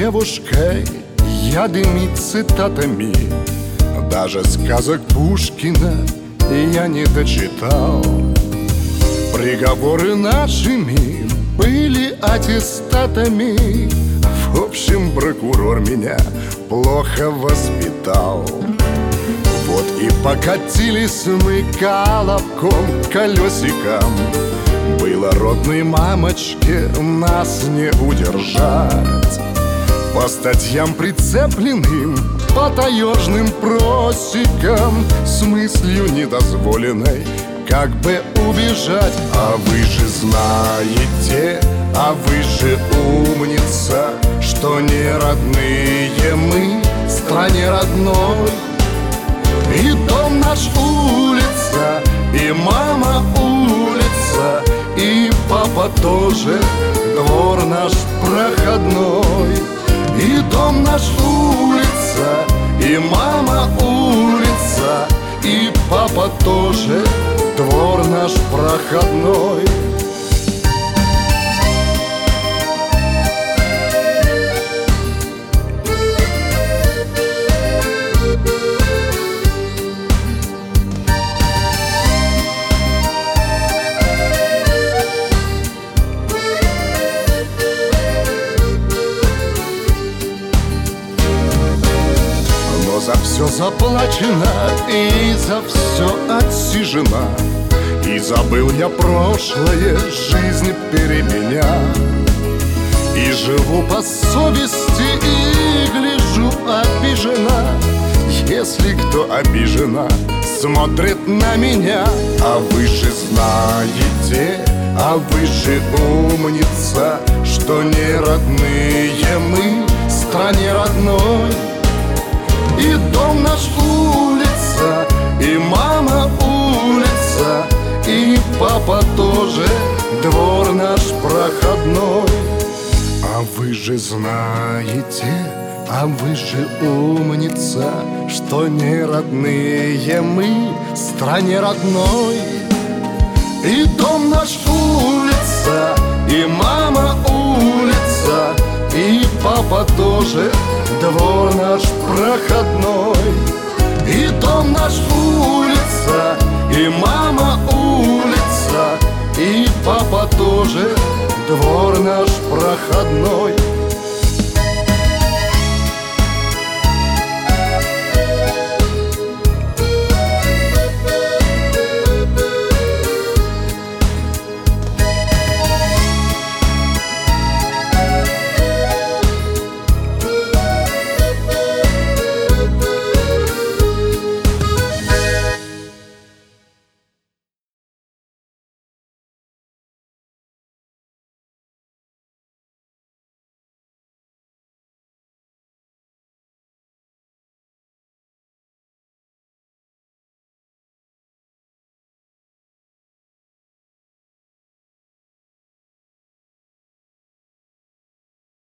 девушкой я дымить цитатами. Даже сказок Пушкина я не дочитал. Приговоры нашими были аттестатами. В общем, прокурор меня плохо воспитал. Вот и покатились мы колобком, колесиком. Было родной мамочке нас не удержать. По статьям прицепленным, по таежным просекам, с мыслью недозволенной как бы убежать. А вы же знаете, а вы же умница, что не родные мы стране родной. И дом наш улица, и мама улица, и папа тоже, двор наш проходной. И дом наш улица, и мама улица, и папа тоже, двор наш проходной. За все заплачено и за все отсижено. И забыл я прошлое, жизнь переменя. И живу по совести, и гляжу обижена. Если кто обижена, смотрит на меня. А вы же знаете, а вы же умница, что не родные мы стране родной. И дом наш улица, и мама улица, и папа тоже, двор наш проходной. А вы же знаете, а вы же умница, что не родные мы стране родной. И дом наш улица, и мама улица, и папа тоже, двор наш проходной. И дом наш улица, и мама улица, и папа тоже, двор наш проходной.